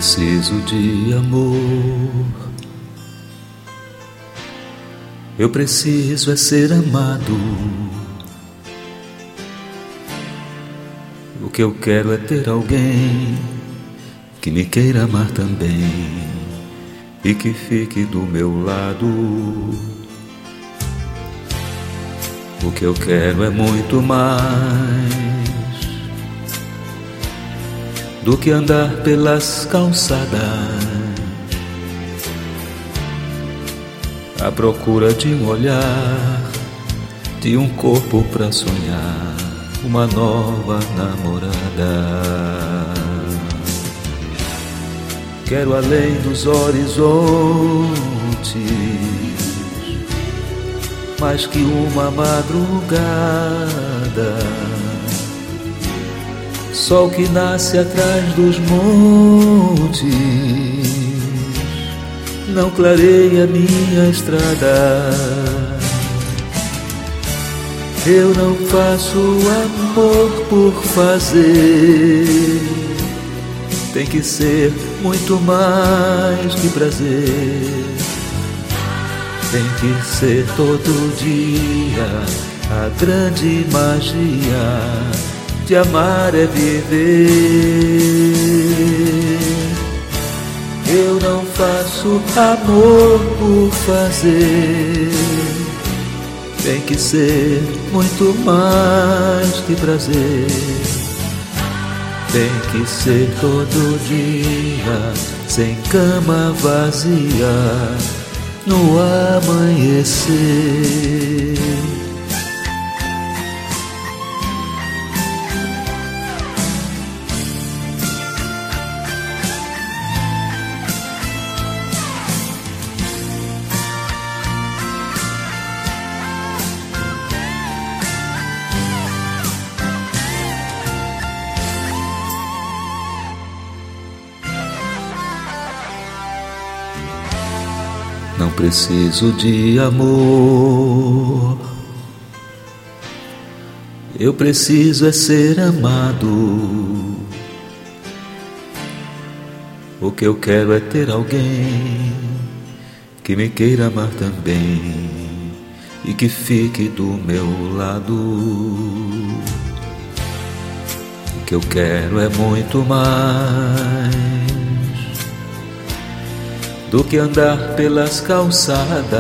preciso de amor. Eu preciso é ser amado. O que eu quero é ter alguém que me queira amar também e que fique do meu lado. O que eu quero é muito mais do que andar pelas calçadas à procura de um olhar, de um corpo pra sonhar, uma nova namorada. Quero além dos horizontes, mais que uma madrugada, sol que nasce atrás dos montes, não clareia minha estrada. Eu não faço amor por fazer, tem que ser muito mais que prazer. Tem que ser todo dia, a grande magia de amar é viver. Eu não faço amor por fazer, tem que ser muito mais que prazer. Tem que ser todo dia, sem cama vazia, no amanhecer. Não preciso de amor, eu preciso é ser amado. O que eu quero é ter alguém que me queira amar também e que fique do meu lado. O que eu quero é muito mais do que andar pelas calçadas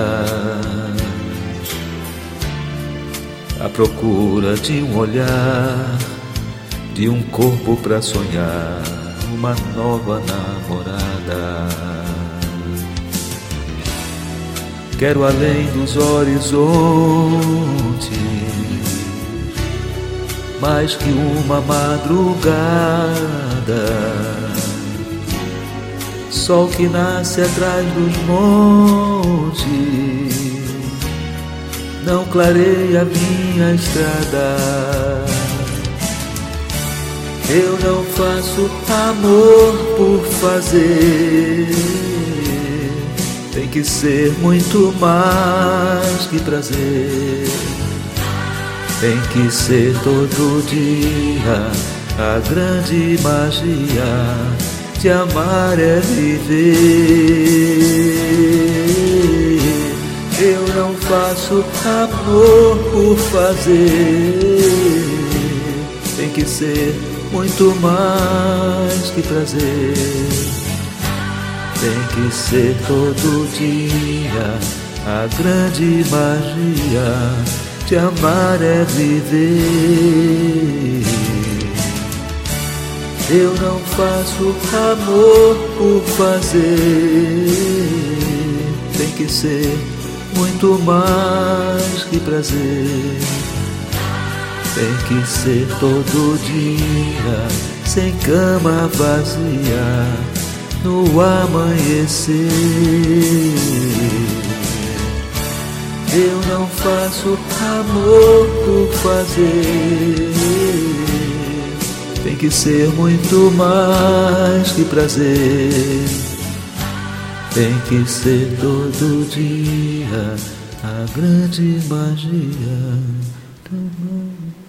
à procura de um olhar, de um corpo pra sonhar, uma nova namorada. Quero além dos horizontes, mais que uma madrugada, sol que nasce atrás dos montes, não clareia minha estrada. Eu não faço amor por fazer, tem que ser muito mais que prazer. Tem que ser todo dia, a grande magia de amar é viver. Eu não faço amor por fazer, tem que ser muito mais que prazer. Tem que ser todo dia, a grande magia de amar é viver. Eu não faço amor por fazer, tem que ser muito mais que prazer. Tem que ser todo dia, sem cama vazia, no amanhecer. Eu não faço amor por fazer, tem que ser muito mais que prazer. Tem que ser todo dia, a grande magia do amor.